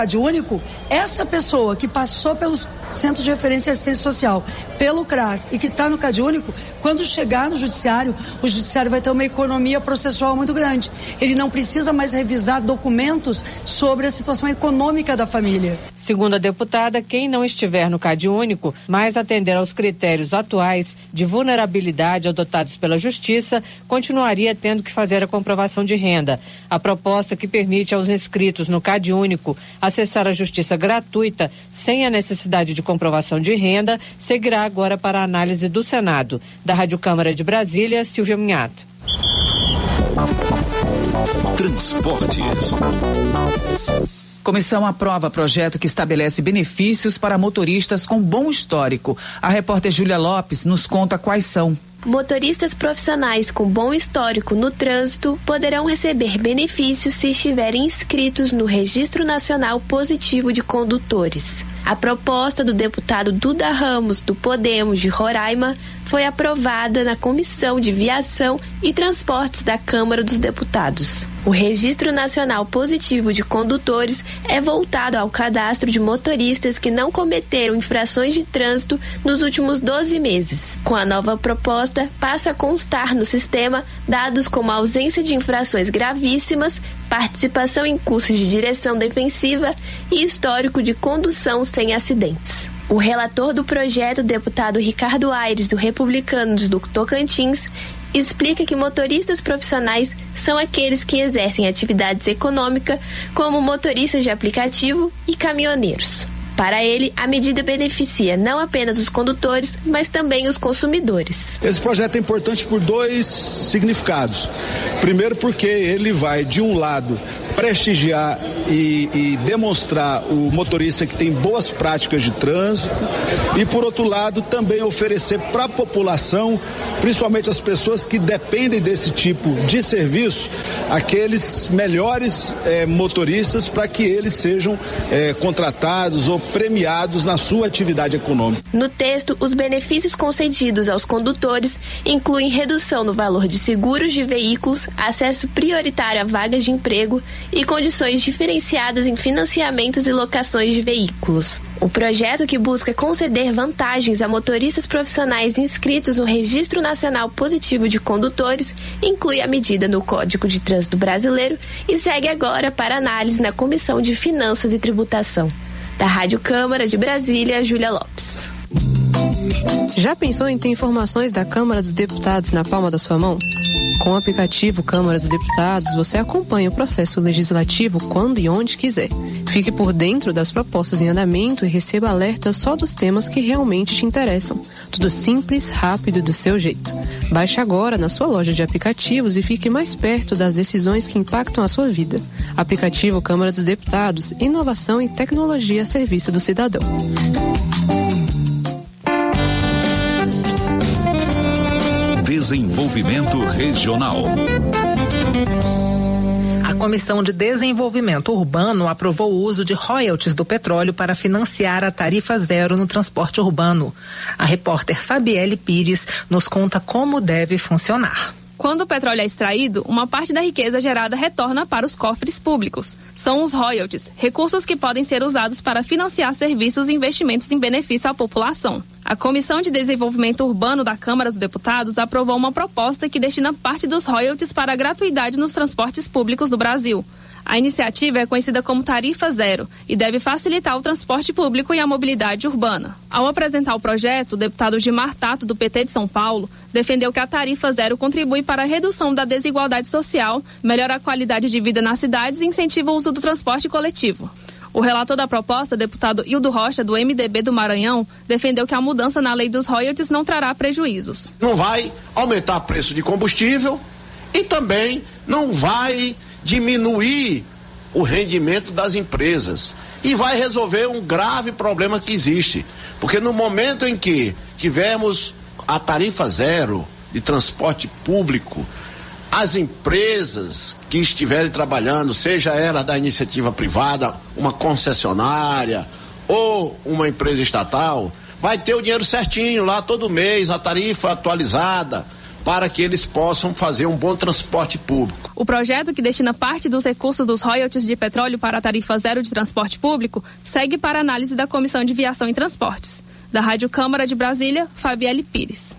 Único, essa pessoa que passou pelos Centros de Referência e Assistência Social, pelo CRAS e que está no CAD Único, quando chegar no judiciário, o judiciário vai ter uma economia processual muito grande. Ele não precisa mais revisar documentos sobre a situação econômica da família. Segundo a deputada, quem não estiver no CAD Único, mas atender aos critérios atuais de vulnerabilidade adotados pela Justiça, continuaria tendo que fazer a comprovação de renda. A proposta que permite aos inscritos no CAD Único acessar a Justiça gratuita, sem a necessidade de comprovação de renda, seguirá agora para a análise do Senado. Da Rádio Câmara de Brasília, Silvia Minhato. Transportes. Comissão aprova projeto que estabelece benefícios para motoristas com bom histórico. A repórter Júlia Lopes nos conta quais são. Motoristas profissionais com bom histórico no trânsito poderão receber benefícios se estiverem inscritos no Registro Nacional Positivo de Condutores. A proposta do deputado Duda Ramos, do Podemos de Roraima, foi aprovada na Comissão de Viação e Transportes da Câmara dos Deputados. O Registro Nacional Positivo de Condutores é voltado ao cadastro de motoristas que não cometeram infrações de trânsito nos últimos 12 meses. Com a nova proposta, passa a constar no sistema dados como a ausência de infrações gravíssimas, participação em cursos de direção defensiva e histórico de condução sem acidentes. O relator do projeto, deputado Ricardo Aires, do Republicanos do Tocantins, explica que motoristas profissionais são aqueles que exercem atividades econômicas, como motoristas de aplicativo e caminhoneiros. Para ele, a medida beneficia não apenas os condutores, mas também os consumidores. Esse projeto é importante por dois significados. Primeiro, porque ele vai, de um lado, prestigiar e demonstrar o motorista que tem boas práticas de trânsito e, por outro lado, também oferecer para a população, principalmente as pessoas que dependem desse tipo de serviço, aqueles melhores motoristas para que eles sejam contratados ou premiados na sua atividade econômica. No texto, os benefícios concedidos aos condutores incluem redução no valor de seguros de veículos, acesso prioritário a vagas de emprego e condições diferenciadas em financiamentos e locações de veículos. O projeto, que busca conceder vantagens a motoristas profissionais inscritos no Registro Nacional Positivo de Condutores, inclui a medida no Código de Trânsito Brasileiro e segue agora para análise na Comissão de Finanças e Tributação. Da Rádio Câmara de Brasília, Júlia Lopes. Já pensou em ter informações da Câmara dos Deputados na palma da sua mão? Com o aplicativo Câmara dos Deputados, você acompanha o processo legislativo quando e onde quiser. Fique por dentro das propostas em andamento e receba alertas só dos temas que realmente te interessam. Tudo simples, rápido e do seu jeito. Baixe agora na sua loja de aplicativos e fique mais perto das decisões que impactam a sua vida. Aplicativo Câmara dos Deputados, inovação e tecnologia a serviço do cidadão. Desenvolvimento Regional. A Comissão de Desenvolvimento Urbano aprovou o uso de royalties do petróleo para financiar a tarifa zero no transporte urbano. A repórter Fabielle Pires nos conta como deve funcionar. Quando o petróleo é extraído, uma parte da riqueza gerada retorna para os cofres públicos. São os royalties, recursos que podem ser usados para financiar serviços e investimentos em benefício à população. A Comissão de Desenvolvimento Urbano da Câmara dos Deputados aprovou uma proposta que destina parte dos royalties para a gratuidade nos transportes públicos do Brasil. A iniciativa é conhecida como Tarifa Zero e deve facilitar o transporte público e a mobilidade urbana. Ao apresentar o projeto, o deputado Gilmar Tato, do PT de São Paulo, defendeu que a Tarifa Zero contribui para a redução da desigualdade social, melhora a qualidade de vida nas cidades e incentiva o uso do transporte coletivo. O relator da proposta, deputado Hildo Rocha, do MDB do Maranhão, defendeu que a mudança na lei dos royalties não trará prejuízos. Não vai aumentar o preço de combustível e também não vai diminuir o rendimento das empresas e vai resolver um grave problema que existe, porque no momento em que tivermos a tarifa zero de transporte público, as empresas que estiverem trabalhando, seja ela da iniciativa privada, uma concessionária ou uma empresa estatal, vai ter o dinheiro certinho lá todo mês, a tarifa atualizada, para que eles possam fazer um bom transporte público. O projeto, que destina parte dos recursos dos royalties de petróleo para a tarifa zero de transporte público, segue para análise da Comissão de Viação e Transportes. Da Rádio Câmara de Brasília, Fabielle Pires.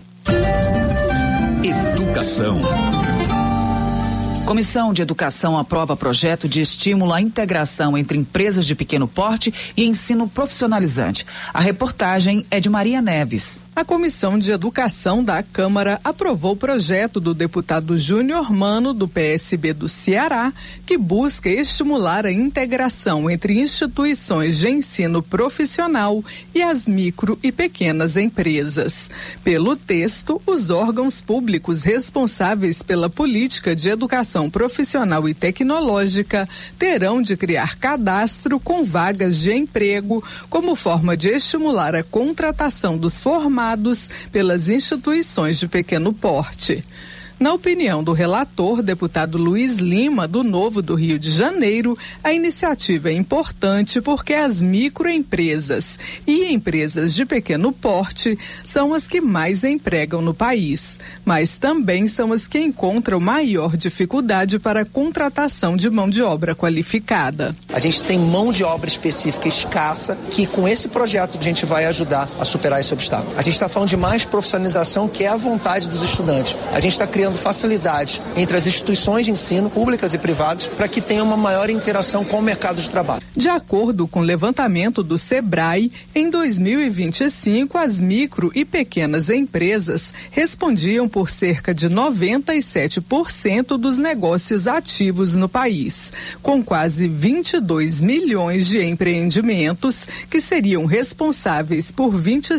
Educação. Comissão de Educação aprova projeto de estímulo à integração entre empresas de pequeno porte e ensino profissionalizante. A reportagem é de Maria Neves. A Comissão de Educação da Câmara aprovou o projeto do deputado Júnior Mano, do PSB do Ceará, que busca estimular a integração entre instituições de ensino profissional e as micro e pequenas empresas. Pelo texto, os órgãos públicos responsáveis pela política de educação profissional e tecnológica terão de criar cadastro com vagas de emprego como forma de estimular a contratação dos formados pelas instituições de pequeno porte. Na opinião do relator, deputado Luiz Lima, do Novo do Rio de Janeiro, a iniciativa é importante porque as microempresas e empresas de pequeno porte são as que mais empregam no país, mas também são as que encontram maior dificuldade para a contratação de mão de obra qualificada. A gente tem mão de obra específica escassa que com esse projeto a gente vai ajudar a superar esse obstáculo. A gente está falando de mais profissionalização, que é a vontade dos estudantes. A gente está criando facilidades entre as instituições de ensino, públicas e privadas, para que tenha uma maior interação com o mercado de trabalho. De acordo com o levantamento do Sebrae, em 2025, as micro e pequenas empresas respondiam por cerca de 97% dos negócios ativos no país, com quase 22 milhões de empreendimentos que seriam responsáveis por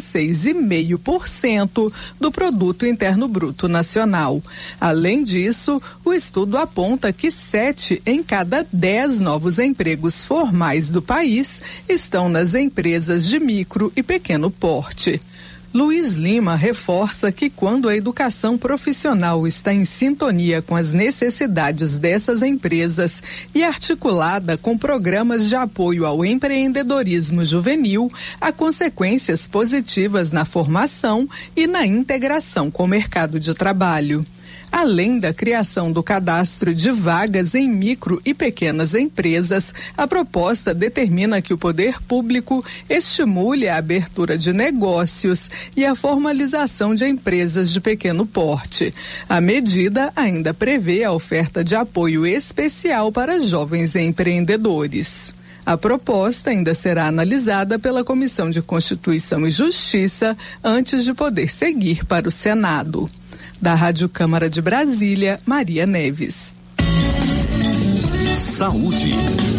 26,5% do Produto Interno Bruto Nacional. Além disso, o estudo aponta que 7 em cada 10 novos empregos formais do país estão nas empresas de micro e pequeno porte. Luiz Lima reforça que quando a educação profissional está em sintonia com as necessidades dessas empresas e articulada com programas de apoio ao empreendedorismo juvenil, há consequências positivas na formação e na integração com o mercado de trabalho. Além da criação do cadastro de vagas em micro e pequenas empresas, a proposta determina que o poder público estimule a abertura de negócios e a formalização de empresas de pequeno porte. A medida ainda prevê a oferta de apoio especial para jovens empreendedores. A proposta ainda será analisada pela Comissão de Constituição e Justiça antes de poder seguir para o Senado. Da Rádio Câmara de Brasília, Maria Neves. Saúde.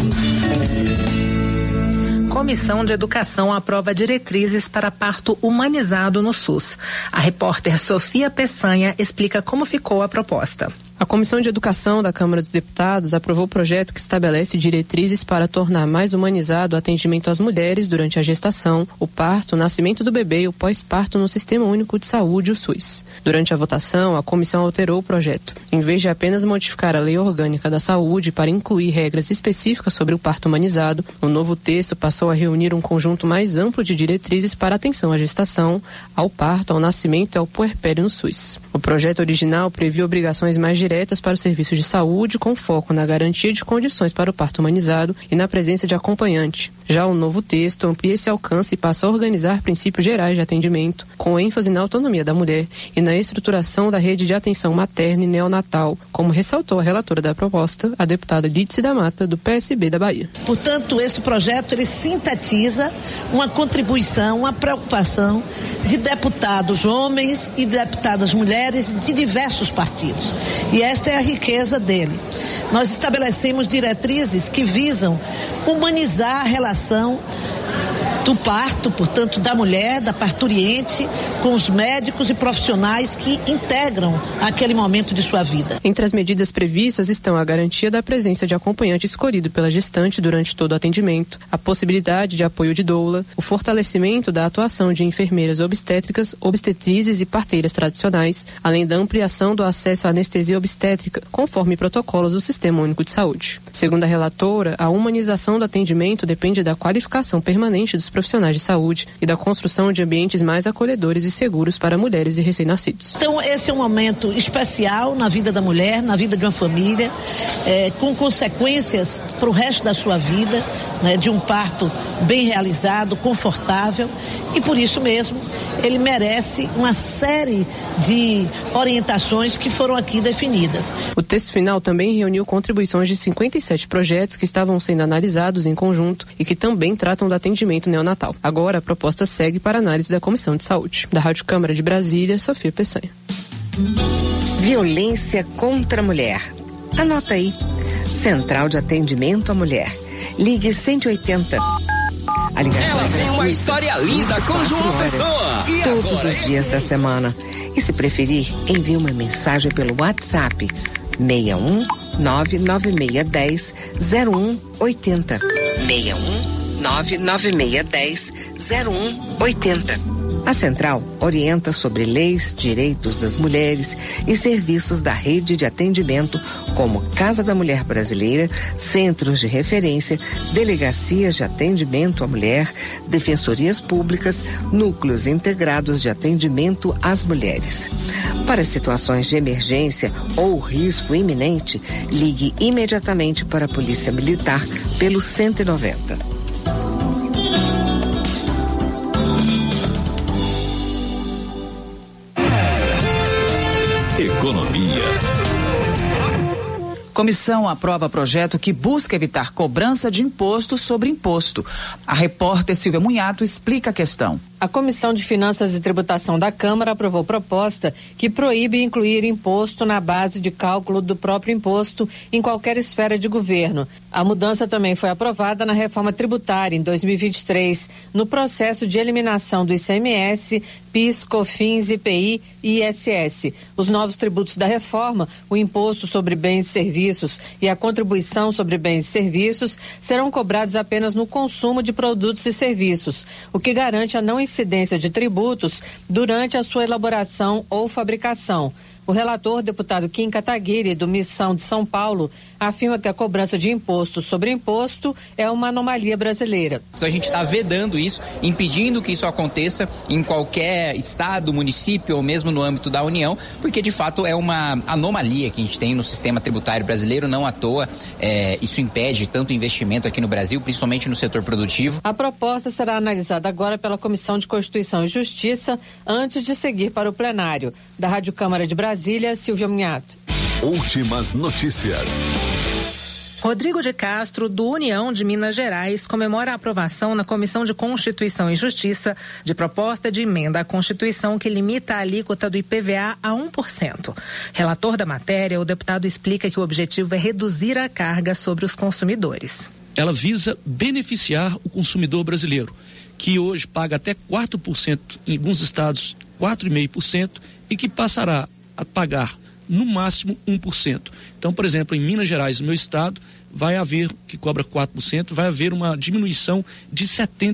Comissão de Educação aprova diretrizes para parto humanizado no SUS. A repórter Sofia Peçanha explica como ficou a proposta. A Comissão de Educação da Câmara dos Deputados aprovou o projeto que estabelece diretrizes para tornar mais humanizado o atendimento às mulheres durante a gestação, o parto, o nascimento do bebê e o pós-parto no Sistema Único de Saúde, o SUS. Durante a votação, a comissão alterou o projeto. Em vez de apenas modificar a Lei Orgânica da Saúde para incluir regras específicas sobre o parto humanizado, o novo texto passou a reunir um conjunto mais amplo de diretrizes para atenção à gestação, ao parto, ao nascimento e ao puerpério no SUS. O projeto original previa obrigações mais diretas para os serviços de saúde, com foco na garantia de condições para o parto humanizado e na presença de acompanhante. Já o novo texto amplia esse alcance e passa a organizar princípios gerais de atendimento, com ênfase na autonomia da mulher e na estruturação da rede de atenção materna e neonatal, como ressaltou a relatora da proposta, a deputada Lídice da Mata, do PSB da Bahia. Portanto, esse projeto ele sintetiza uma contribuição, uma preocupação de deputados homens e deputadas mulheres de diversos partidos. E esta é a riqueza dele. Nós estabelecemos diretrizes que visam humanizar a relação do parto, portanto, da mulher, da parturiente, com os médicos e profissionais que integram aquele momento de sua vida. Entre as medidas previstas estão a garantia da presença de acompanhante escolhido pela gestante durante todo o atendimento, a possibilidade de apoio de doula, o fortalecimento da atuação de enfermeiras obstétricas, obstetrizes e parteiras tradicionais, além da ampliação do acesso à anestesia obstétrica, conforme protocolos do Sistema Único de Saúde. Segundo a relatora, a humanização do atendimento depende da qualificação permanente dos profissionais de saúde e da construção de ambientes mais acolhedores e seguros para mulheres e recém-nascidos. Então, esse é um momento especial na vida da mulher, na vida de uma família, com consequências para o resto da sua vida, né, de um parto bem realizado, confortável, e por isso mesmo ele merece uma série de orientações que foram aqui definidas. O texto final também reuniu contribuições de 57 projetos que estavam sendo analisados em conjunto e que também tratam do atendimento neonatal. Agora a proposta segue para análise da Comissão de Saúde. Da Rádio Câmara de Brasília, Sofia Peçanha. Violência contra a mulher. Anota aí. Central de Atendimento à Mulher. Ligue 180. A ligação Ela tem uma história linda com João Pessoa. E todos agora os dias da semana. E se preferir, envie uma mensagem pelo WhatsApp 61 99610 0180. 61 99610 0180. A Central orienta sobre leis, direitos das mulheres e serviços da rede de atendimento como Casa da Mulher Brasileira, centros de referência, delegacias de atendimento à mulher, defensorias públicas, núcleos integrados de atendimento às mulheres. Para situações de emergência ou risco iminente, ligue imediatamente para a Polícia Militar pelo 190. Economia. Comissão aprova projeto que busca evitar cobrança de imposto sobre imposto. A repórter Silvia Munhato explica a questão. A Comissão de Finanças e Tributação da Câmara aprovou proposta que proíbe incluir imposto na base de cálculo do próprio imposto em qualquer esfera de governo. A mudança também foi aprovada na reforma tributária em 2023, no processo de eliminação do ICMS, PIS, COFINS, IPI e ISS. Os novos tributos da reforma, o imposto sobre bens e serviços e a contribuição sobre bens e serviços, serão cobrados apenas no consumo de produtos e serviços, o que garante a não incidência de tributos durante a sua elaboração ou fabricação. O relator, deputado Kim Kataguiri, do Missão de São Paulo, afirma que a cobrança de imposto sobre imposto é uma anomalia brasileira. A gente está vedando isso, impedindo que isso aconteça em qualquer estado, município ou mesmo no âmbito da União, porque de fato é uma anomalia que a gente tem no sistema tributário brasileiro, não à toa. Isso impede tanto investimento aqui no Brasil, principalmente no setor produtivo. A proposta será analisada agora pela Comissão de Constituição e Justiça antes de seguir para o plenário. Da Rádio Câmara de Brasília, Silvia Munhato. Últimas notícias. Rodrigo de Castro, do União de Minas Gerais, comemora a aprovação na Comissão de Constituição e Justiça de proposta de emenda à Constituição que limita a alíquota do IPVA a 1%. Relator da matéria, o deputado explica que o objetivo é reduzir a carga sobre os consumidores. Ela visa beneficiar o consumidor brasileiro, que hoje paga até 4%, em alguns estados 4,5%, e que passará a pagar no máximo 1%. Então, por exemplo, em Minas Gerais, no meu estado, vai haver, que cobra 4%, vai haver uma diminuição de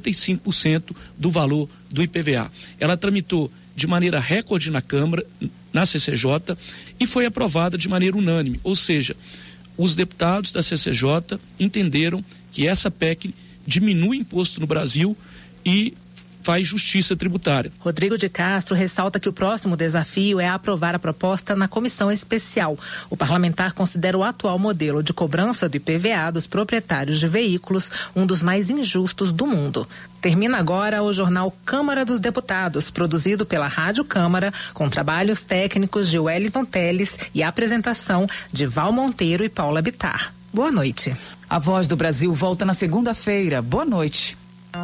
75% do valor do IPVA. Ela tramitou de maneira recorde na Câmara, na CCJ, e foi aprovada de maneira unânime, ou seja, os deputados da CCJ entenderam que essa PEC diminui imposto no Brasil e faz justiça tributária. Rodrigo de Castro ressalta que o próximo desafio é aprovar a proposta na comissão especial. O parlamentar considera o atual modelo de cobrança do IPVA dos proprietários de veículos um dos mais injustos do mundo. Termina agora o jornal Câmara dos Deputados, produzido pela Rádio Câmara, com trabalhos técnicos de Wellington Teles e apresentação de Val Monteiro e Paula Bittar. Boa noite. A Voz do Brasil volta na segunda-feira. Boa noite.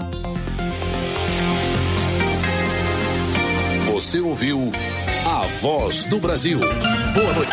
Você ouviu A Voz do Brasil. Boa noite.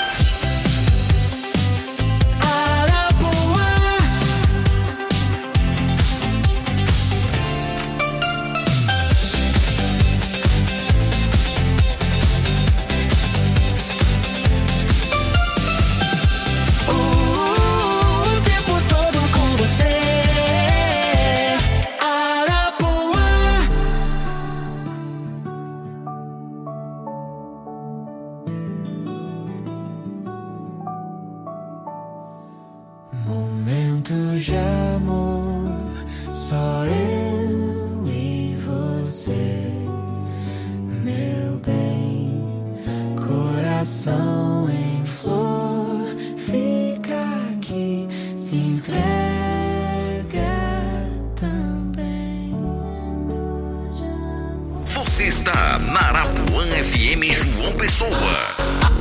está na Arapuã FM João Pessoa.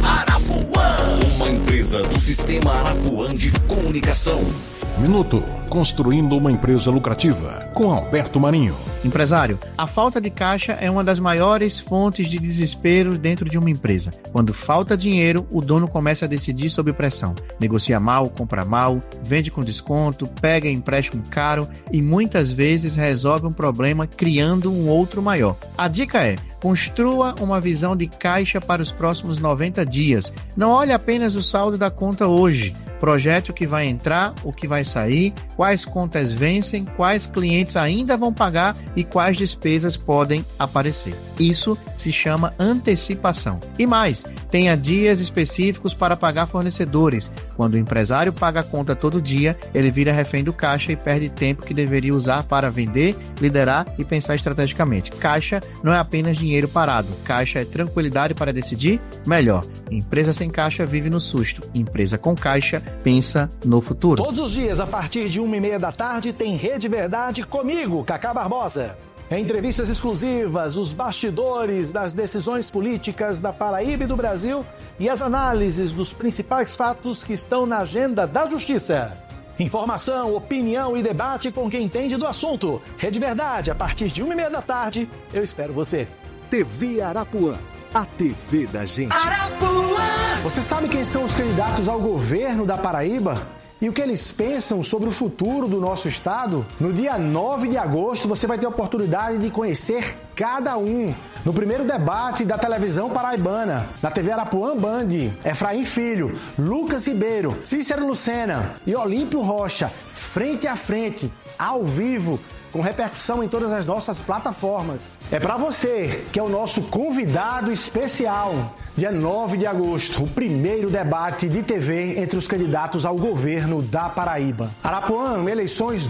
Arapuã, uma empresa do Sistema Arapuã de Comunicação. Minuto Construindo uma Empresa Lucrativa, com Alberto Marinho. Empresário, a falta de caixa é uma das maiores fontes de desespero dentro de uma empresa. Quando falta dinheiro, o dono começa a decidir sob pressão. Negocia mal, compra mal, vende com desconto, pega empréstimo caro e muitas vezes resolve um problema criando um outro maior. A dica é: construa uma visão de caixa para os próximos 90 dias. Não olhe apenas o saldo da conta hoje. Projete o que vai entrar, o que vai sair, quais contas vencem, quais clientes ainda vão pagar e quais despesas podem aparecer. Isso se chama antecipação. E mais, tenha dias específicos para pagar fornecedores. Quando o empresário paga a conta todo dia, ele vira refém do caixa e perde tempo que deveria usar para vender, liderar e pensar estrategicamente. Caixa não é apenas dinheiro parado. Caixa é tranquilidade para decidir melhor. Empresa sem caixa vive no susto. Empresa com caixa pensa no futuro. Todos os dias, a partir de 1h30 da tarde, tem Rede Verdade comigo, Cacá Barbosa. Entrevistas exclusivas, os bastidores das decisões políticas da Paraíba e do Brasil e as análises dos principais fatos que estão na agenda da Justiça. Informação, opinião e debate com quem entende do assunto. Rede Verdade, a partir de 1h30 da tarde, eu espero você. TV Arapuã, a TV da gente. Arapuã! Você sabe quem são os candidatos ao governo da Paraíba? E o que eles pensam sobre o futuro do nosso estado? No dia 9 de agosto, você vai ter a oportunidade de conhecer cada um. No primeiro debate da televisão paraibana, na TV Arapuã Band, Efraim Filho, Lucas Ribeiro, Cícero Lucena e Olímpio Rocha, frente a frente, ao vivo, com repercussão em todas as nossas plataformas. É para você, que é o nosso convidado especial. Dia 9 de agosto, o primeiro debate de TV entre os candidatos ao governo da Paraíba. Arapuã, eleições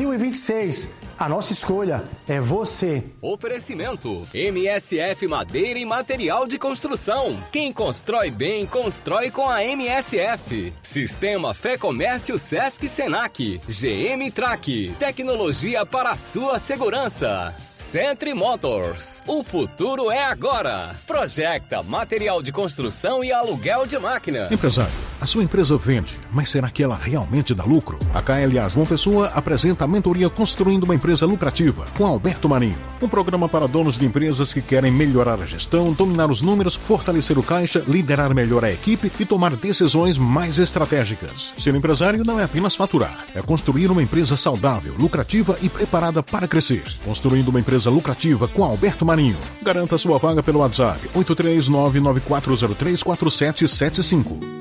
2026. A nossa escolha é você. Oferecimento: MSF Madeira e Material de Construção. Quem constrói bem, constrói com a MSF. Sistema Fé Comércio Sesc Senac. GM Track. Tecnologia para a sua segurança. Centre Motors. O futuro é agora. Projecta material de construção e aluguel de máquinas. Empresário, a sua empresa vende, mas será que ela realmente dá lucro? A KLA João Pessoa apresenta a mentoria Construindo uma Empresa Lucrativa, com Alberto Marinho. Um programa para donos de empresas que querem melhorar a gestão, dominar os números, fortalecer o caixa, liderar melhor a equipe e tomar decisões mais estratégicas. Ser empresário não é apenas faturar, é construir uma empresa saudável, lucrativa e preparada para crescer. Construindo uma empresa lucrativa com Alberto Marinho. Garanta sua vaga pelo WhatsApp 83994034775.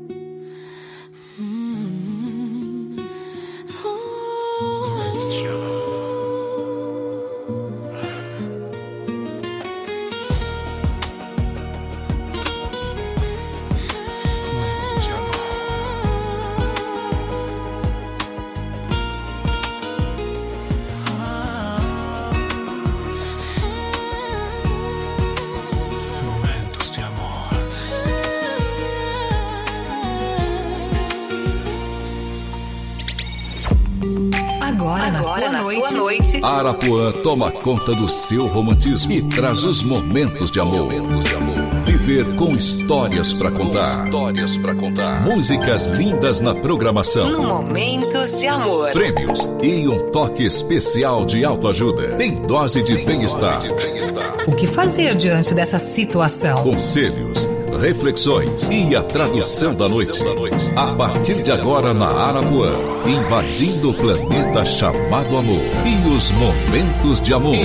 Arapuã toma conta do seu romantismo e traz os momentos de amor. Viver com histórias para contar. Músicas lindas na programação. No Momentos de Amor. Prêmios e um toque especial de autoajuda. Tem dose de bem-estar. O que fazer diante dessa situação? Conselhos, reflexões e a tradução da noite. A partir de agora na Arapuã, invadindo o planeta chamado amor. E os momentos de amor.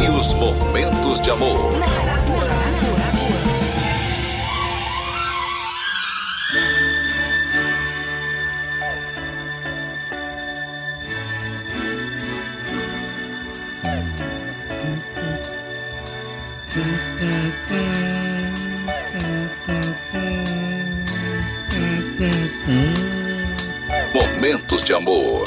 Momentos de amor.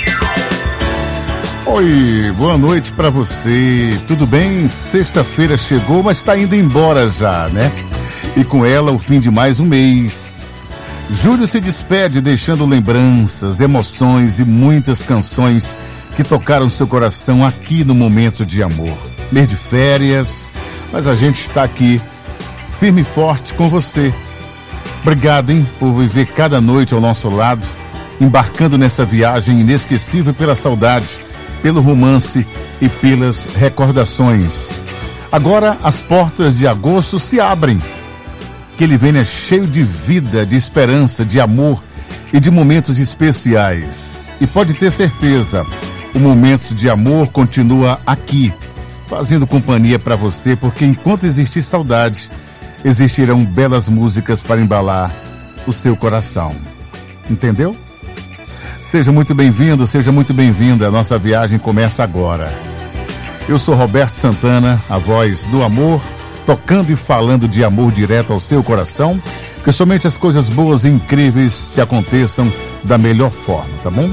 Oi, boa noite pra você. Tudo bem? Sexta-feira chegou, mas tá indo embora já, né? E com ela o fim de mais um mês. Julho se despede deixando lembranças, emoções e muitas canções que tocaram seu coração aqui no Momento de Amor. Mês de férias, mas a gente está aqui, firme e forte com você. Obrigado, hein, por viver cada noite ao nosso lado, embarcando nessa viagem inesquecível pela saudade, pelo romance e pelas recordações. Agora as portas de agosto se abrem. Que ele venha cheio de vida, de esperança, de amor e de momentos especiais. E pode ter certeza, o momento de amor continua aqui, fazendo companhia para você, porque enquanto existir saudade, existirão belas músicas para embalar o seu coração. Entendeu? Seja muito bem-vindo, seja muito bem-vinda. A nossa viagem começa agora. Eu sou Roberto Santana, a voz do amor, tocando e falando de amor direto ao seu coração, que somente as coisas boas e incríveis te aconteçam da melhor forma, tá bom?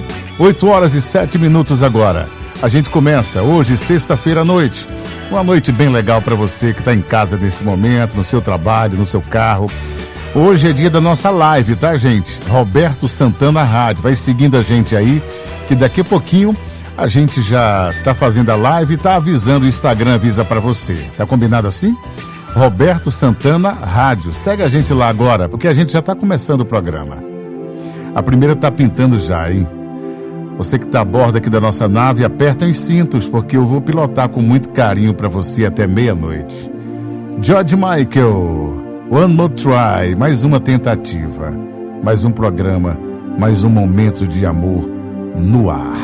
8h07 agora. A gente começa hoje, sexta-feira à noite. Uma noite bem legal para você que está em casa nesse momento, no seu trabalho, no seu carro. Hoje é dia da nossa live, tá, gente? Roberto Santana Rádio. Vai seguindo a gente aí, que daqui a pouquinho a gente já tá fazendo a live e tá avisando, o Instagram avisa para você. Tá combinado assim? Roberto Santana Rádio. Segue a gente lá agora, porque a gente já tá começando o programa. A primeira tá pintando já, hein? Você que tá a bordo aqui da nossa nave, aperta os cintos, porque eu vou pilotar com muito carinho para você até meia-noite. George Michael, One More Try, mais uma tentativa, mais um programa, mais um momento de amor no ar.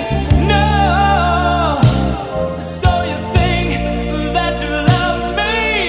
So you think that you love me?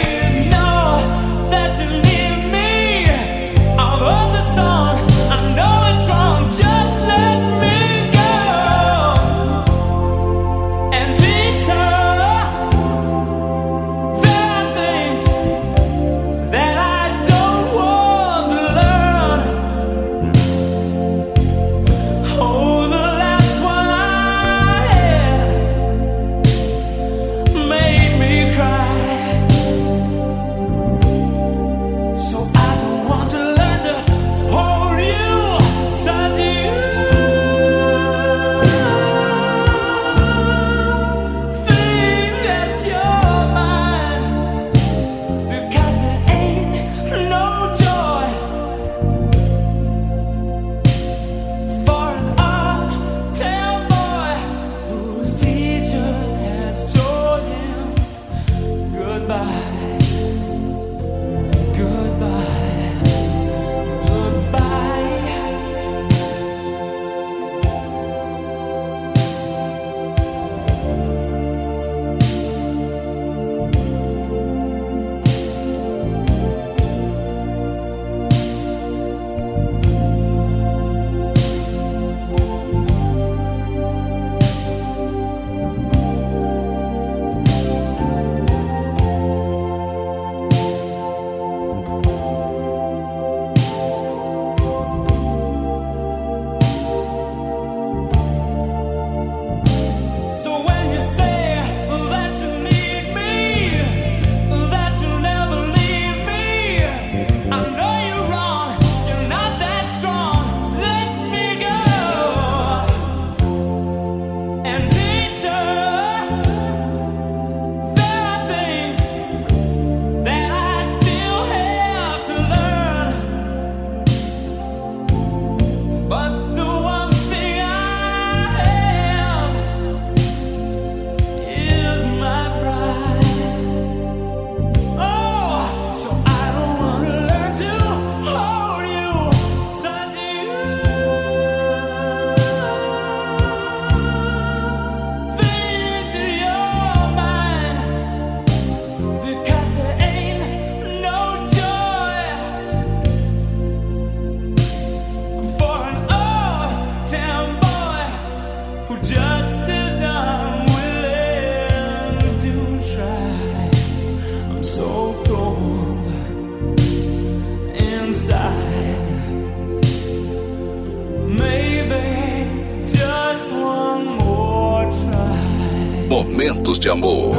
momentos de amor.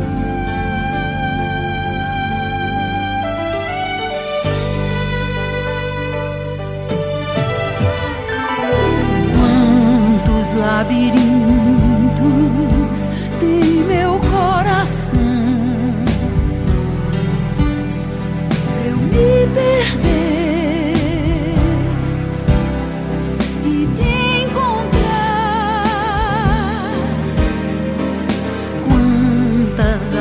Quantos labirintos tem meu coração, eu me perder e te encontrar. Quantas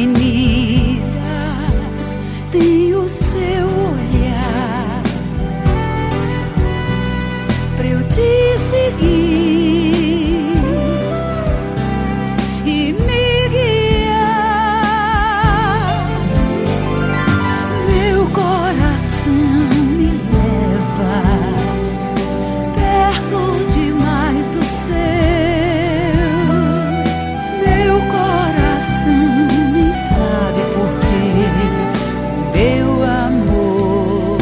avenidas tem o seu olhar pra eu te seguir e me guiar. Meu coração me leva perto demais do seu. Meu coração nem sabe por quê. Meu amor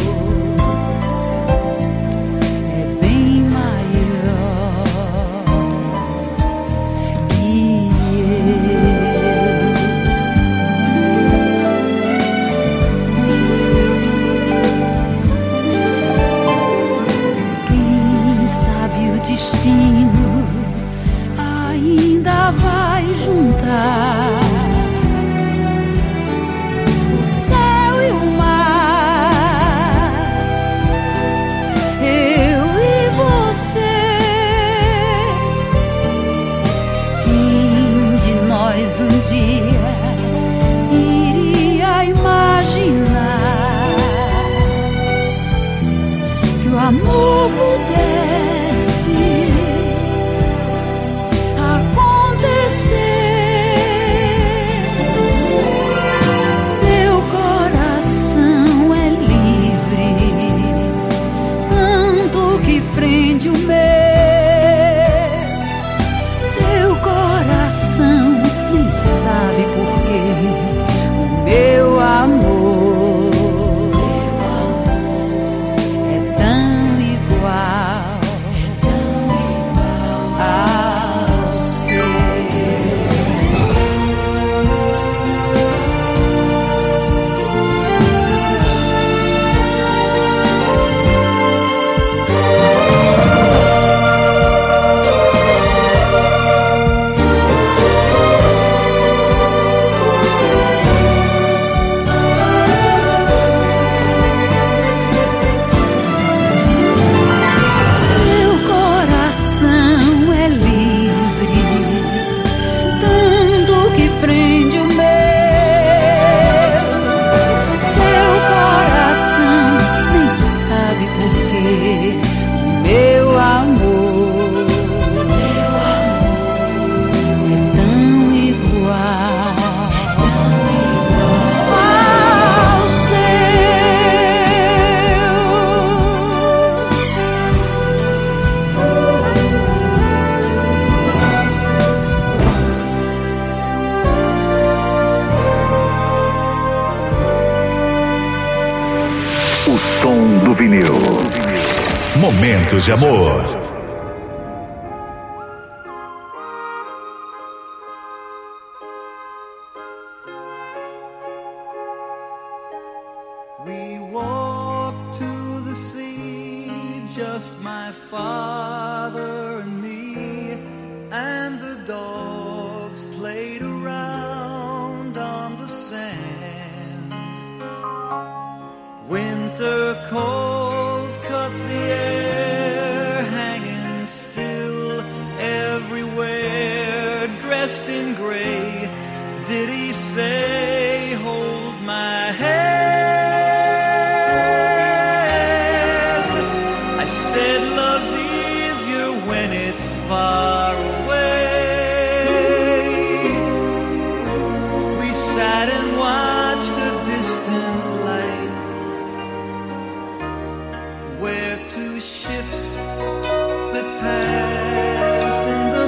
é bem maior que quem sabe o destino ainda vai juntar o céu e o mar, eu e você. Quem de nós um dia iria imaginar que o amor pudesse acontecer? Seu coração é livre, tanto que prende o meu. Seu coração nem sabe por quê. O meu amor é tão igual ao seu. Seu coração é livre, tanto que prende o meu. Seu coração nem sabe por quê. O meu amor é tão igual ao O som do vinil. Momentos de amor. We walked to the sea, just my father and me, and the dogs played around on the sand. Winter cold cut the air, hanging still everywhere, dressed in gray. Did he say, hold my hand? I said, love's easier when it's far away. We sat and watched a distant light, where two ships that pass in the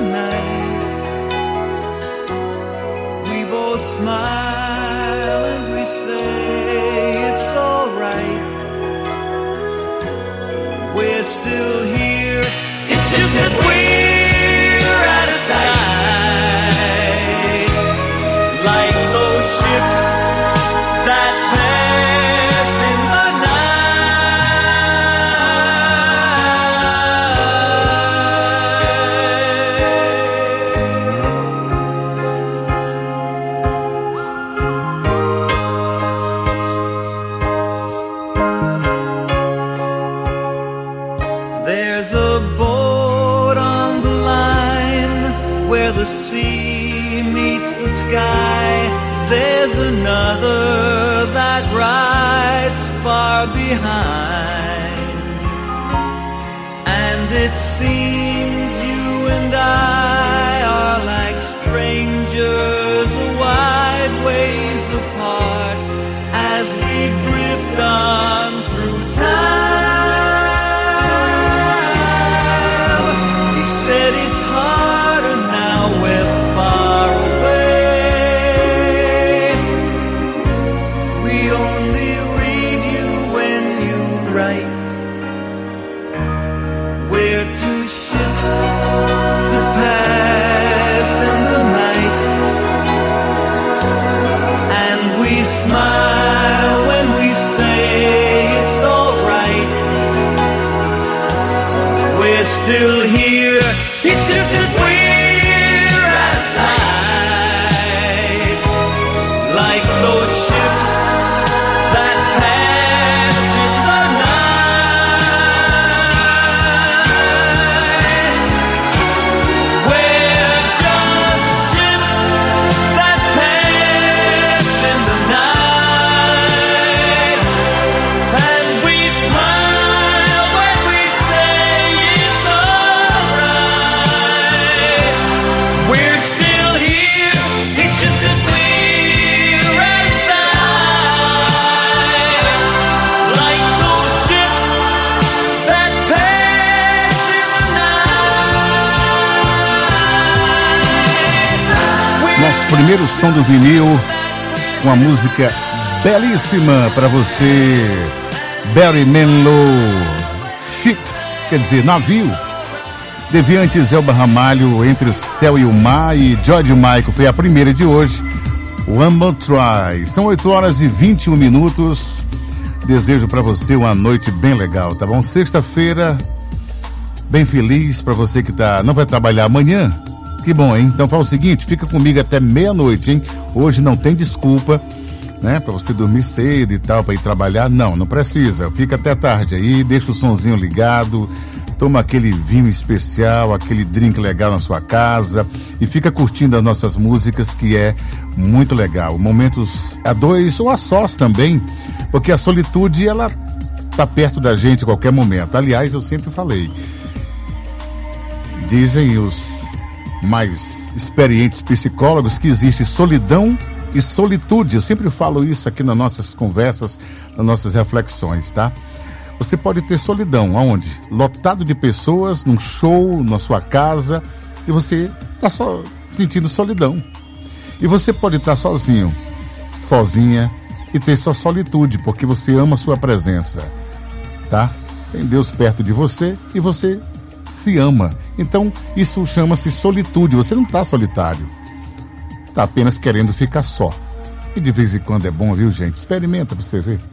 night. We both smile and we say it's alright. We're still here, it's just that we're out of sight. sea meets the sky, there's another that rides far behind. And it seems you and I are like strangers a wide ways apart as we drift on through time. He said it's harder now we're far away. We only read you when you write. We're two ships that pass in the night, and we smile when we say it's alright. We're still here, it's just that we're outside, like those ships that pass in the night. We're just ships that pass in the night, and we smile when we say it's alright. We're still here, it's just that we're outside, like those ships that pass in the night. Nosso primeiro som do vinil, uma música belíssima para você, Barry Manilow, Ships, quer dizer, navio. Deviantes, Elba Ramalho, Entre o Céu e o Mar, e George Michael foi a primeira de hoje, One More Try. São 8h21. Desejo para você uma noite bem legal, tá bom? Sexta-feira, bem feliz para você que não vai trabalhar amanhã. Que bom, hein? Então faz o seguinte, fica comigo até meia-noite, hein? Hoje não tem desculpa, né? Pra você dormir cedo e tal, pra ir trabalhar. Não precisa. Fica até tarde aí, deixa o sonzinho ligado, toma aquele vinho especial, aquele drink legal na sua casa e fica curtindo as nossas músicas, que é muito legal. Momentos a dois ou a sós também, porque a solitude, ela tá perto da gente a qualquer momento. Aliás, eu sempre falei, dizem os mais experientes psicólogos que existe solidão e solitude. Eu sempre falo isso aqui nas nossas conversas, nas nossas reflexões, tá? Você pode ter solidão, aonde? Lotado de pessoas, num show, na sua casa, e você tá só sentindo solidão. E você pode estar sozinho, sozinha, e ter sua solitude, porque você ama a sua presença, tá? Tem Deus perto de você e você se ama. Então, isso chama-se solitude. Você não está solitário. Está apenas querendo ficar só. E de vez em quando é bom, viu, gente? Experimenta para você ver.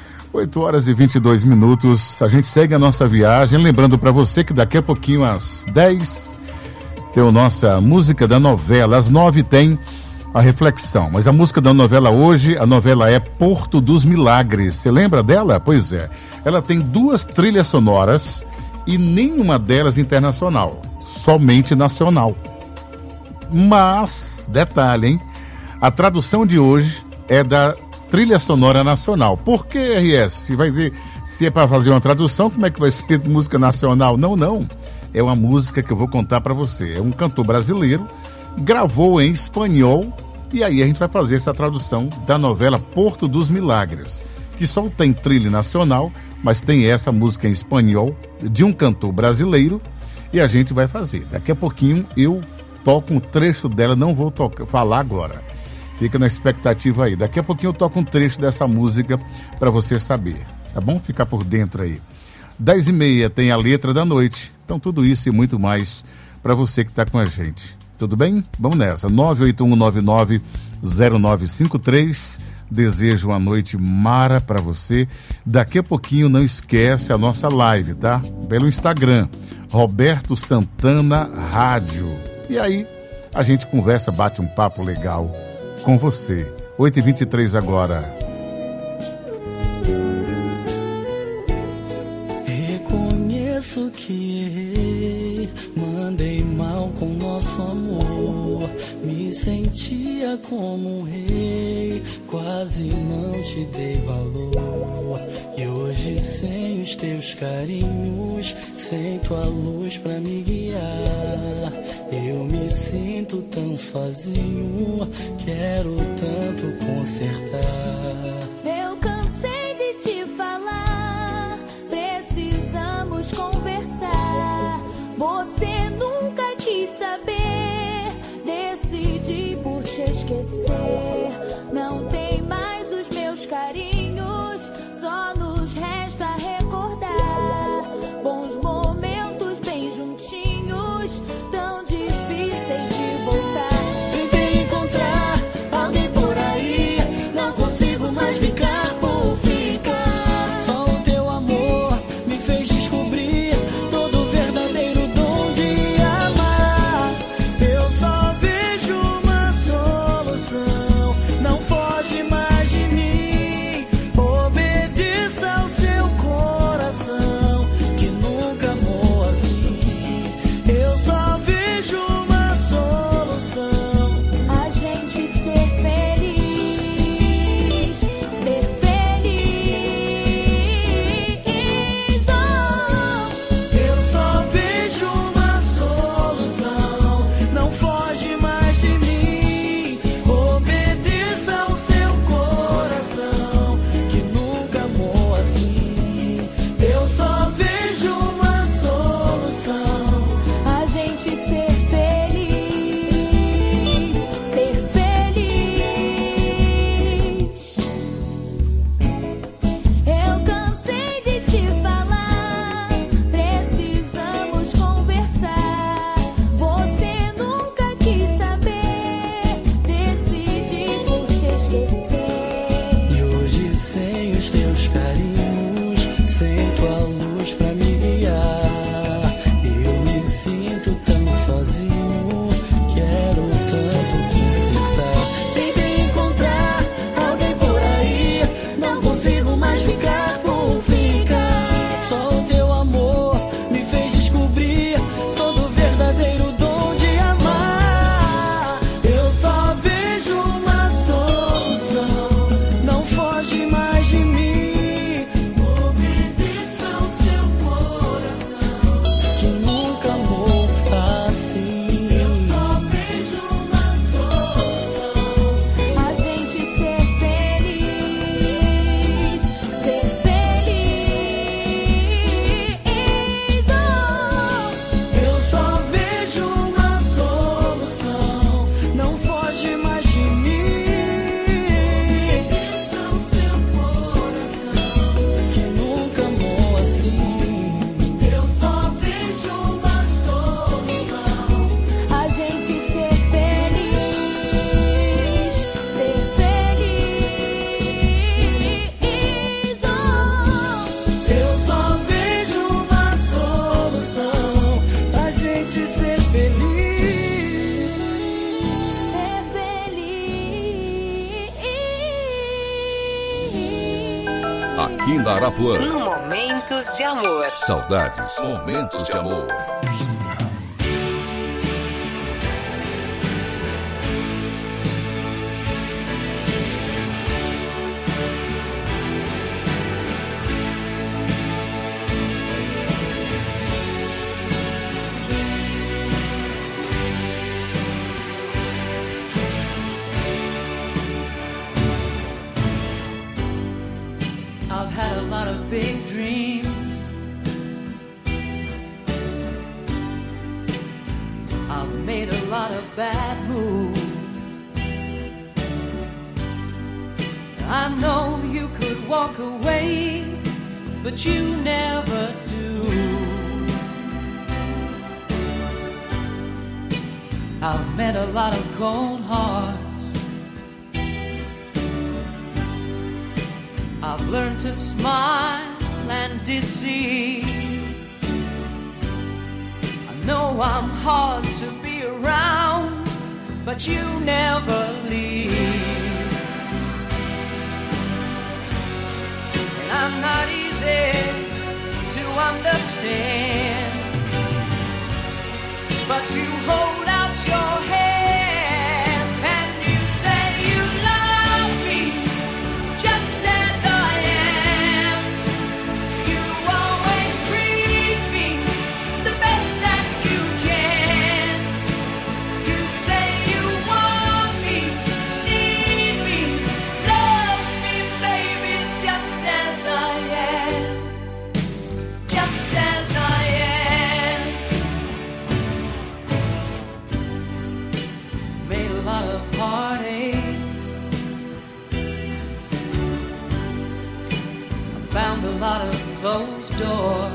8h22. A gente segue a nossa viagem. Lembrando para você que daqui a pouquinho, às 10, tem a nossa música da novela. Às 9 tem a reflexão. Mas a música da novela hoje, a novela é Porto dos Milagres. Você lembra dela? Pois é. Ela tem 2 trilhas sonoras e nenhuma delas internacional, somente nacional. Mas, detalhe, hein? A tradução de hoje é da trilha sonora nacional. Por que, RS? Vai ver, se é para fazer uma tradução, como é que vai ser música nacional? Não. É uma música que eu vou contar para você. É um cantor brasileiro, gravou em espanhol, e aí a gente vai fazer essa tradução da novela Porto dos Milagres, que só tem trilha nacional, mas tem essa música em espanhol de um cantor brasileiro, e a gente vai fazer. Daqui a pouquinho eu toco um trecho dela, não vou falar agora. Fica na expectativa aí. Daqui a pouquinho eu toco um trecho dessa música para você saber, tá bom? Ficar por dentro aí. 10h30 tem a letra da noite. Então tudo isso e muito mais para você que está com a gente. Tudo bem? Vamos nessa. 981990953. Desejo uma noite mara para você. Daqui a pouquinho não esquece a nossa live, tá? Pelo Instagram, Roberto Santana Rádio. E aí a gente conversa, bate um papo legal com você. 8h23 agora. Reconheço que errei, mandei mal com nosso amor. sentia como um rei, quase não te dei valor. E hoje, sem os teus carinhos, sem tua luz pra me guiar, eu me sinto tão sozinho, quero tanto consertar. Eu cansei de te falar, precisamos conversar. Você nunca quis saber, decidi por te esquecer. Não tem mais os meus carinhos, só nos resta recordar bons momentos bem juntinhos, tão difíceis de voltar. Tentei encontrar alguém por aí, não consigo mais ficar por ficar. Só o teu amor me fez descobrir todo o verdadeiro dom de amar. Eu só vejo uma solução, não foge mais de mim. Obedeça ao seu coração, que nunca amou assim. Eu só vejo uma solução. A gente ser feliz, ser feliz. Oh. Eu só vejo uma solução, não foge mais de mim. Obedeça ao seu coração, que nunca amou assim. Eu só vejo uma solução. A gente ser feliz, ser feliz. Eu cansei de te falar, precisamos conversar. Você nunca quis saber, decidi por te esquecer. E hoje, sem os teus carinhos, sem tua luz pra me guiar, eu me sinto tão sozinho, quero tanto consertar. Tentei encontrar alguém por aí, não consigo mais ficar por ficar. Só o teu amor me fez descobrir todo o verdadeiro dom de amar. Eu só vejo uma solução, não foge mais de mim. Obedeça ao seu coração, que nunca amou assim. Eu só vejo uma solução. A gente ser feliz, ser feliz. Oh. Eu só vejo uma solução, não foge mais de mim. Obedeça ao seu coração, que nunca amou assim. Eu só vejo uma solução. A gente ser feliz, ser feliz. Oh. Eu só vejo uma solução. A gente ser feliz. Ser feliz. Aqui na Arapuã. No Momentos de Amor. Saudades, momentos de amor. I've had a lot of big dreams. I've made a lot of bad moves. I know you could walk away, but you never do. I've met a lot of cold hearts. I've learned to smile and deceive. I know I'm hard to be around, but you never leave. And I'm not easy to understand, but you hold out your hand door.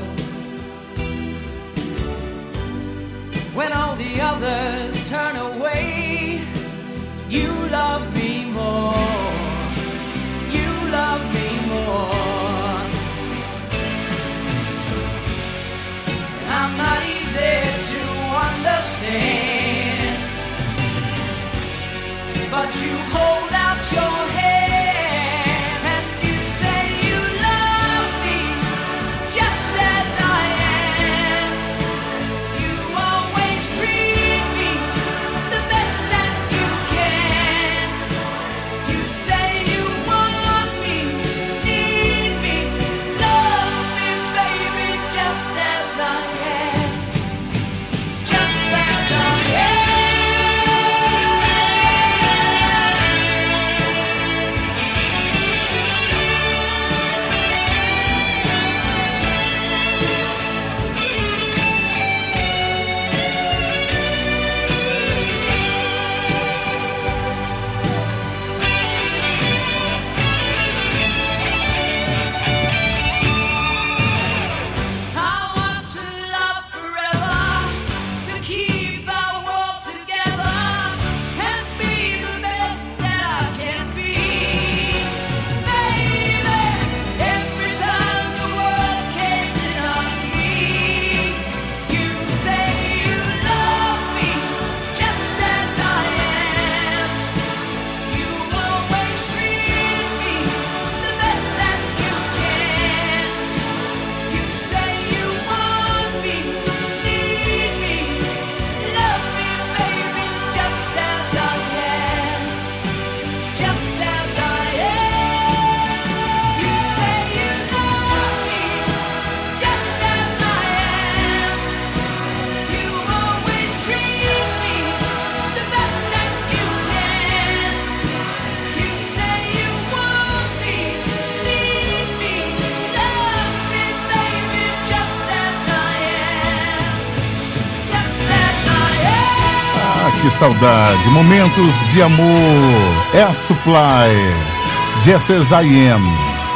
When all the others turn away, you love me more. You love me more. I'm not easy to understand, but you hold out your hand and you say you love me just as I am. You always treat me the best that you can. You say you want me, need me, love me, baby, just as I am. Just as I am. Que saudade, momentos de amor. É a Supply, Just As I Am.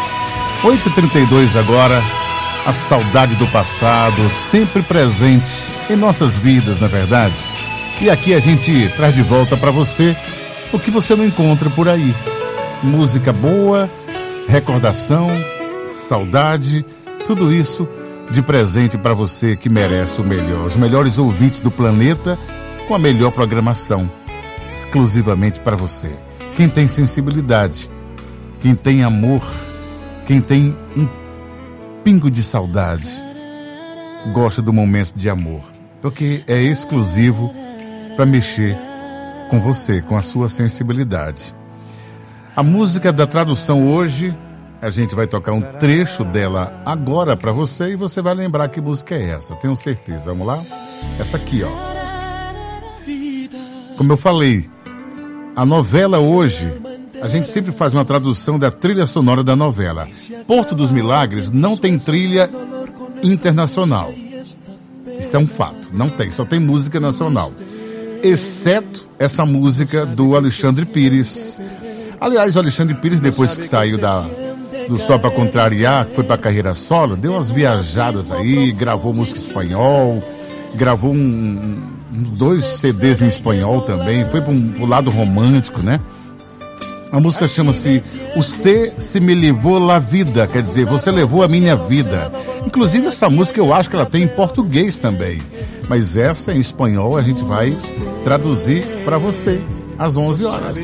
8h32 agora. A saudade do passado, sempre presente em nossas vidas, na verdade. E aqui a gente traz de volta para você o que você não encontra por aí. Música boa, recordação, saudade, tudo isso de presente para você que merece o melhor. Os melhores ouvintes do planeta, com a melhor programação, exclusivamente para você. Quem tem sensibilidade, quem tem amor, quem tem um pingo de saudade, gosta do momento de amor, porque é exclusivo para mexer com você, com a sua sensibilidade. A música da tradução hoje, a gente vai tocar um trecho dela agora para você e você vai lembrar que música é essa, tenho certeza. Vamos lá? Essa aqui, ó. Como eu falei, a novela hoje, a gente sempre faz uma tradução da trilha sonora da novela. Porto dos Milagres não tem trilha internacional. Isso é um fato, não tem, só tem música nacional. Exceto essa música do Alexandre Pires. Aliás, o Alexandre Pires, depois que saiu do Só Pra Contrariar, que foi pra carreira solo, deu umas viajadas aí, gravou música espanhol, gravou dois CDs em espanhol também, foi pro lado romântico, né? A música chama-se Usted se me levou la vida, quer dizer, você levou a minha vida. Inclusive essa música eu acho que ela tem em português também, mas essa em espanhol a gente vai traduzir para você às 11 horas.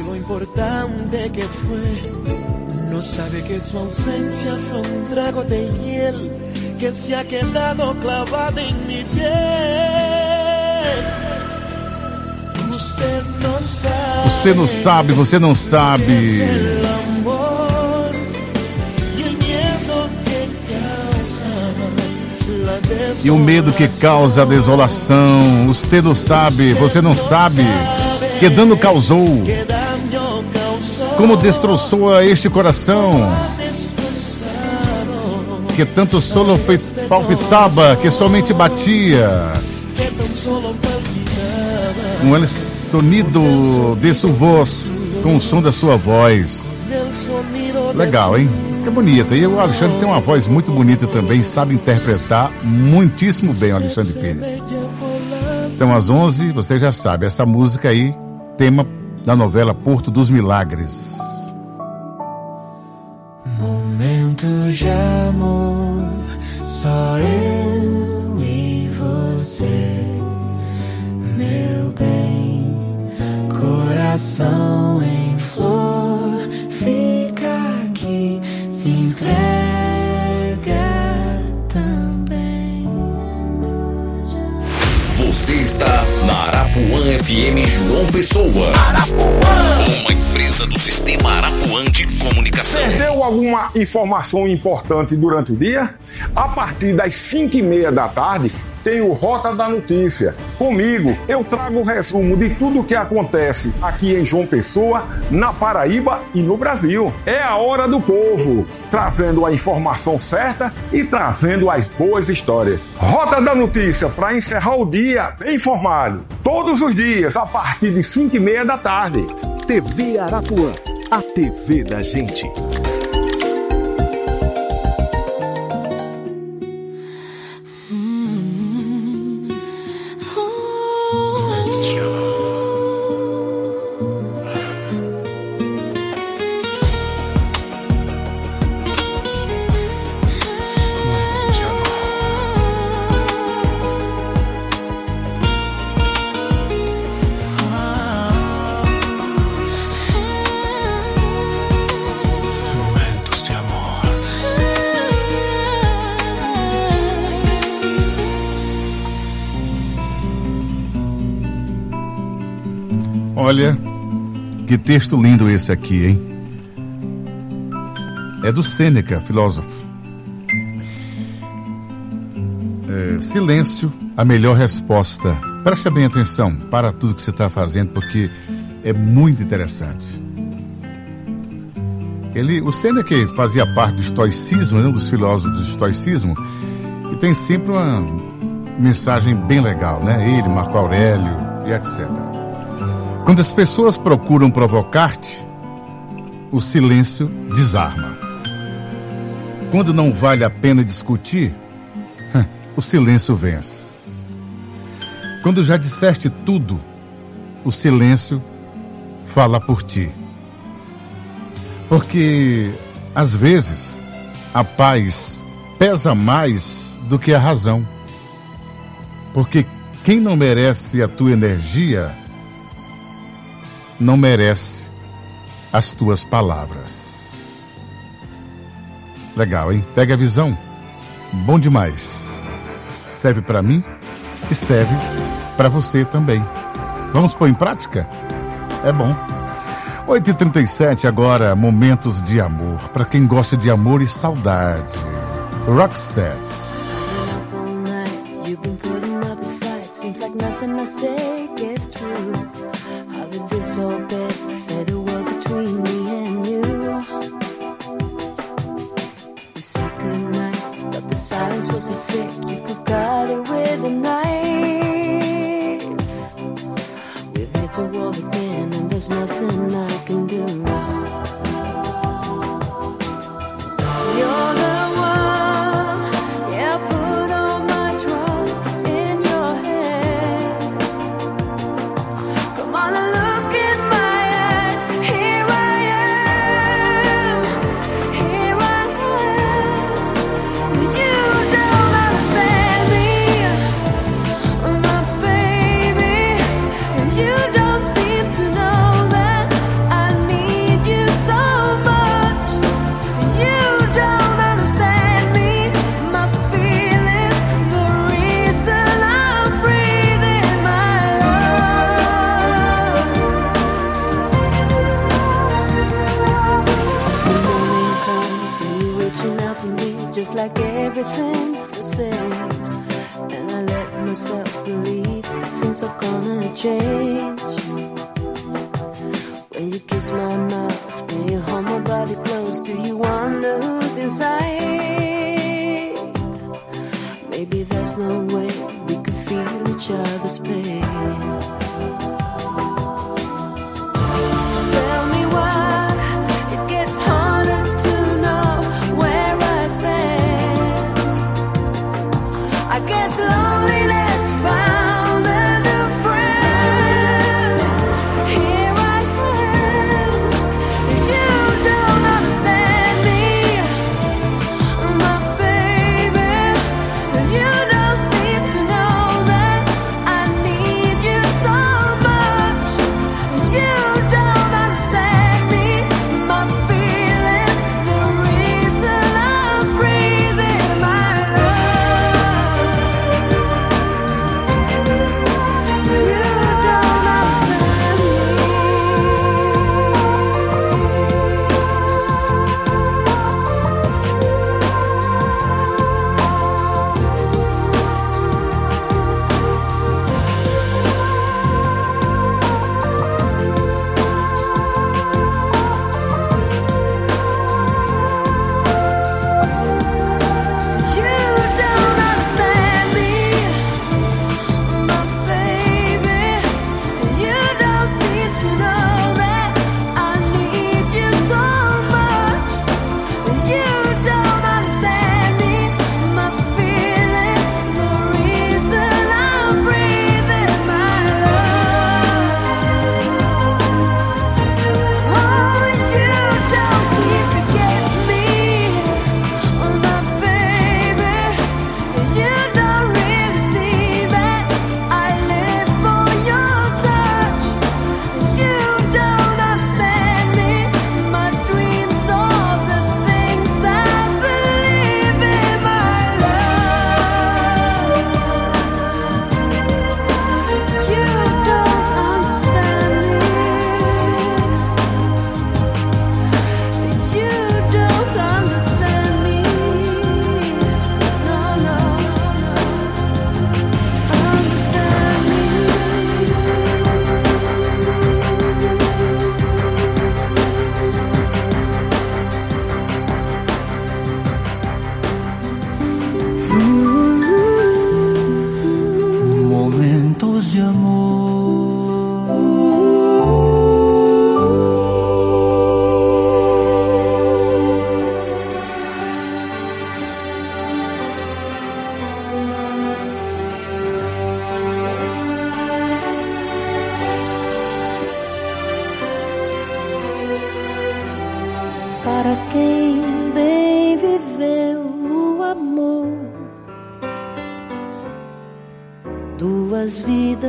No sabe que su ausencia fue un trago de hiel que se ha quedado clavada en mi piel. Usted no sabe. Você não sabe, você não sabe. El amor y el miedo que causa la desolación. E o medo que causa a desolação. Você não sabe, você não sabe. Que dano causou. Como destroçou a este coração. Que tanto solo palpitava, que somente batia. Com el sonido de sua voz, com o som da sua voz. Legal, hein? Música bonita. E o Alexandre tem uma voz muito bonita também, sabe interpretar muitíssimo bem o Alexandre Pires. Então, às 11, você já sabe, essa música aí, tema da novela Porto dos Milagres. Momentos de amor, só eu e você, meu bem, coração em flor, fica aqui, se entrega também. Você está na Arapuã FM João Pessoa. Arapuã, uma empresa do Sistema Arapuã de Comunicação. Perdeu alguma informação importante durante o dia? A partir das 5:30 da tarde, tem o Rota da Notícia. Comigo, eu trago um resumo de tudo o que acontece aqui em João Pessoa, na Paraíba e no Brasil. É a hora do povo, trazendo a informação certa e trazendo as boas histórias. Rota da Notícia, para encerrar o dia bem informado. Todos os dias, a partir de 5:30 da tarde. TV Arapuã, a TV da gente. Olha, que texto lindo esse aqui, hein? É do Sêneca, filósofo. Silêncio, a melhor resposta. Preste bem atenção para tudo que você está fazendo, porque é muito interessante. O Sêneca fazia parte do estoicismo, né, dos filósofos do estoicismo, e tem sempre uma mensagem bem legal, né? Ele, Marco Aurélio e etc. Quando as pessoas procuram provocar-te, o silêncio desarma. Quando não vale a pena discutir, o silêncio vence. Quando já disseste tudo, o silêncio fala por ti. Porque, às vezes, a paz pesa mais do que a razão. Porque quem não merece a tua energia não merece as tuas palavras. Legal, hein? Pega a visão. Bom demais. Serve para mim e serve para você também. Vamos pôr em prática? É bom. 8h37 agora, momentos de amor. Para quem gosta de amor e saudade. Roxette. This all bad, fed a wall between me and you. We said goodnight, but the silence was so thick you could cut it with a knife. We've hit a wall again and there's nothing I can do. You're the one, yeah, put all my trust in your hands. Come on and look. Like everything's the same, and I let myself believe things are gonna change. When you kiss my mouth and you hold my body close, do you wonder who's inside? Maybe there's no way we could feel each other's pain. Tell me why it gets harder to know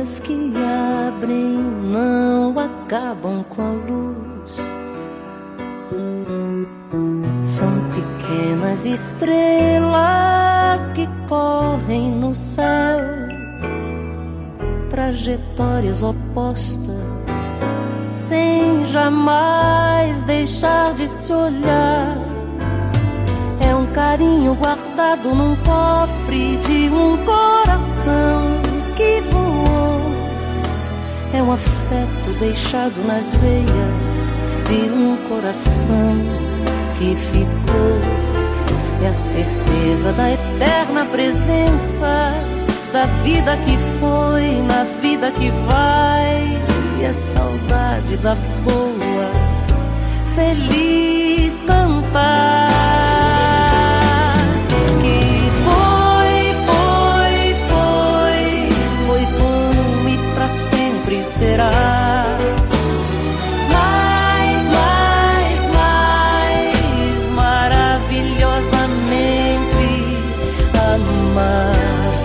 vidas que abrem não acabam com a luz. São pequenas estrelas que correm no céu, trajetórias opostas, sem jamais deixar de se olhar. É um carinho guardado num cofre de um coração que voou. É um afeto deixado nas veias de um coração que ficou. É a certeza da eterna presença da vida que foi na vida que vai. E a saudade da boa, feliz cantar. Sempre será mais maravilhosamente amar.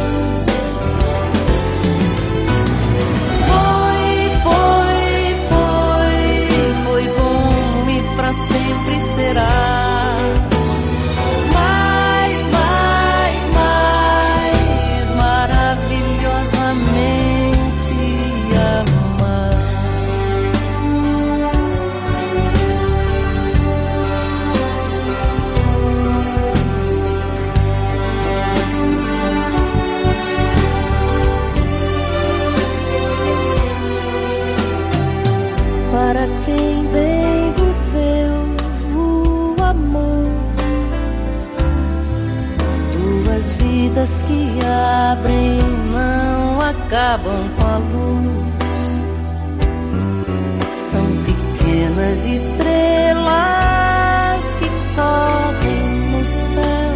Foi bom e pra sempre será. Mais maravilhosamente amar. Para quem bem viveu o amor, duas vidas que abrem não acabam com a luz. São pequenas estrelas que correm no céu,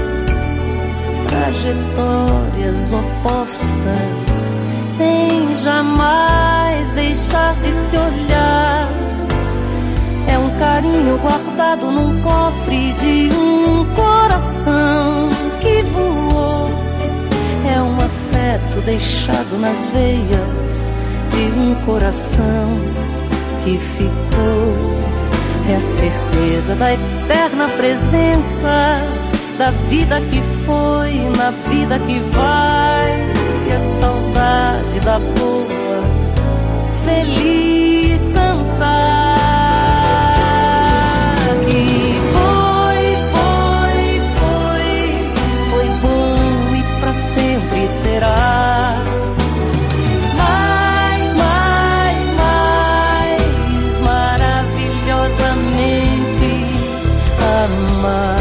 trajetórias opostas, sem jamais deixar de se olhar. É um carinho guardado num cofre de um coração que voou. É um afeto deixado nas veias de um coração que ficou. É a certeza da eterna presença da vida que foi na vida que vai. E a saudade da boa, feliz cantar. Que foi bom e pra sempre será. Mais maravilhosamente amar.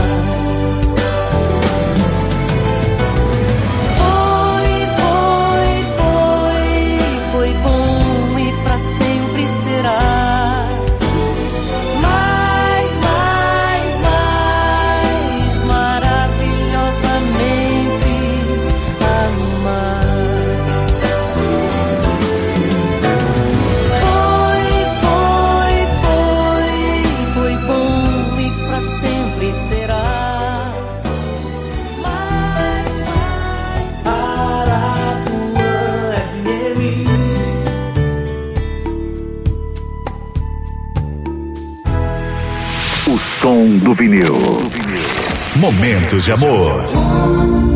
Do vinil. Momentos de amor.